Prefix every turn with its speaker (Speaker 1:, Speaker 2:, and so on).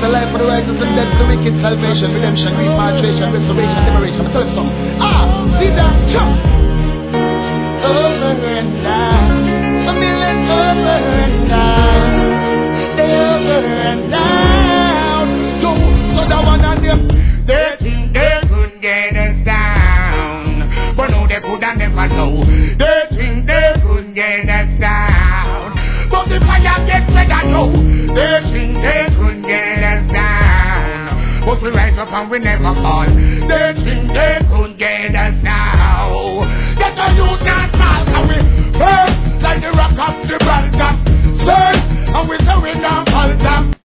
Speaker 1: the life of the righteous and death to the wicked, salvation, redemption, repatriation, restoration, liberation. Tell us so. See that? Over and down. I'm feeling over and down. They over and down. So that one on them. They think they could get us down, but no, they could never know. They think they could get us down, but the fire gets better now. They think they could get us down, but we rise up and we never fall. They think they could get us now. Get a youth and start and we burn like the rock of Gibraltar. Burn and we say we don't fall down.